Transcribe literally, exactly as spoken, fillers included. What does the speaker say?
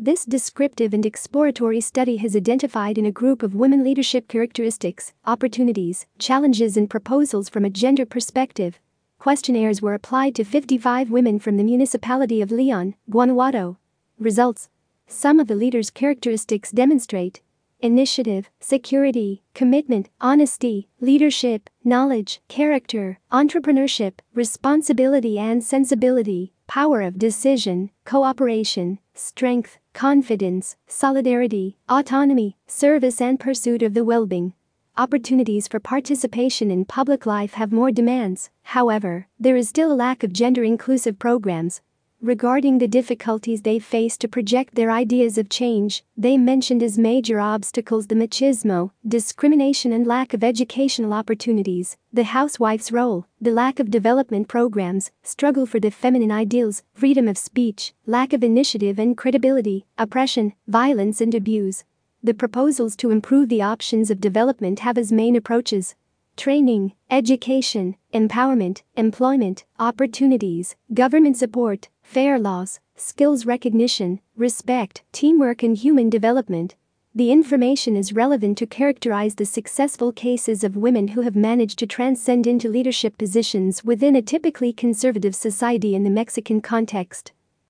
This descriptive and exploratory study has identified in a group of women leadership characteristics, opportunities, challenges and proposals from a gender perspective. Questionnaires were applied to fifty-five women from the municipality of Leon, Guanajuato. Results: some of the leaders' characteristics demonstrate initiative, security, commitment, honesty, leadership, knowledge, character, entrepreneurship, responsibility and sensibility, power of decision, cooperation, strength, confidence, solidarity, autonomy, service and pursuit of the well-being. Opportunities for participation in public life have more demands, however, there is still a lack of gender-inclusive programs. Regarding the difficulties they face to project their ideas of change, they mentioned as major obstacles the machismo, discrimination and lack of educational opportunities, the housewife's role, the lack of development programs, struggle for the feminine ideals, freedom of speech, lack of initiative and credibility, oppression, violence and abuse. The proposals to improve the options of development have as main approaches: training, education, empowerment, employment, opportunities, government support, fair laws, skills recognition, respect, teamwork and human development. The information is relevant to characterize the successful cases of women who have managed to transcend into leadership positions within a typically conservative society in the Mexican context.